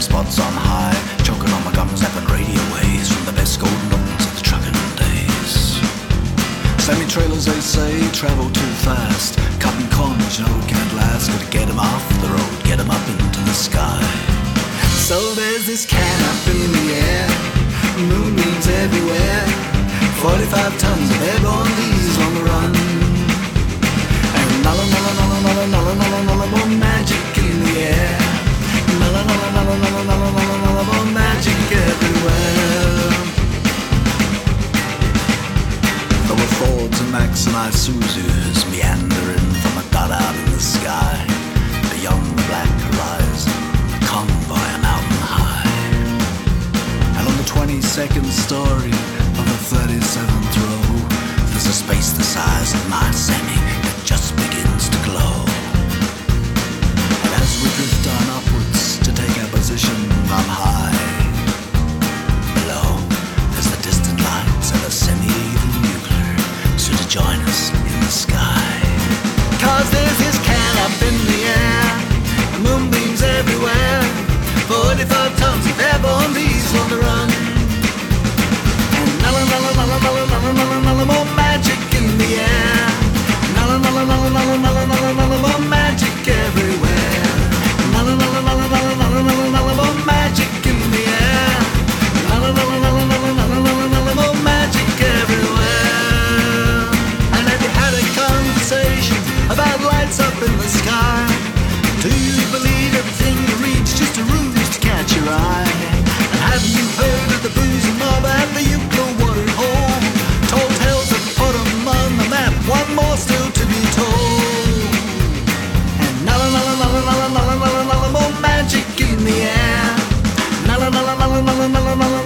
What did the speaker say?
spots on high, choking on my gums, zapping radio waves from the best golden ones of the trucking days. Semi-trailers, they say, travel too fast, cutting corners, you know it can't last. Gotta get 'em off the road, get 'em up into the sky. So there's this can up in the air, moonbeams everywhere, 45 tons of airborne diesel on the run. And nulla, nulla, nulla, nulla, nulla, nulla, nulla, more magic in the air. Nulla, nulla, nulla, nulla, nulla, nulla, nulla, more magic everywhere. There were Fords and Macs and Isuzus meandering from a dot out in the sky. Beyond the black horizon, a convoy a mountain high. And on the 22nd story of the 37th row, there's a space the size of my semi that just begins to glow. And as we drift on upwards to take our position on high, below there's the distant lights of a semi-nuclear, so to join us in the sky. 'Cause there's this can up in the air, moonbeams everywhere, 45 tons of airborne diesel on the run. And nulla, nulla, nulla, nulla, nulla, nulla, nulla, more magic in the air. Nulla, nulla, nulla, nulla, nulla, nulla, nulla, more magic everywhere. Nulla, nulla, nulla, nulla, nulla, nulla, nulla, more magic in the air. Nulla, nulla, nulla, nulla, nulla, nulla, nulla, more magic everywhere. And have you had a conversation about lights up in the sky? Do you believe everything you read's just a ruse to catch your eye? And have you heard of the booze and mob at the Euclid water hole? Told tales that put 'em on the map, one more still to be told. And nulla, nulla, nulla, nulla, nulla, nulla, nulla, more magic in the air. Nulla, nulla, nulla, nulla, nulla, nulla,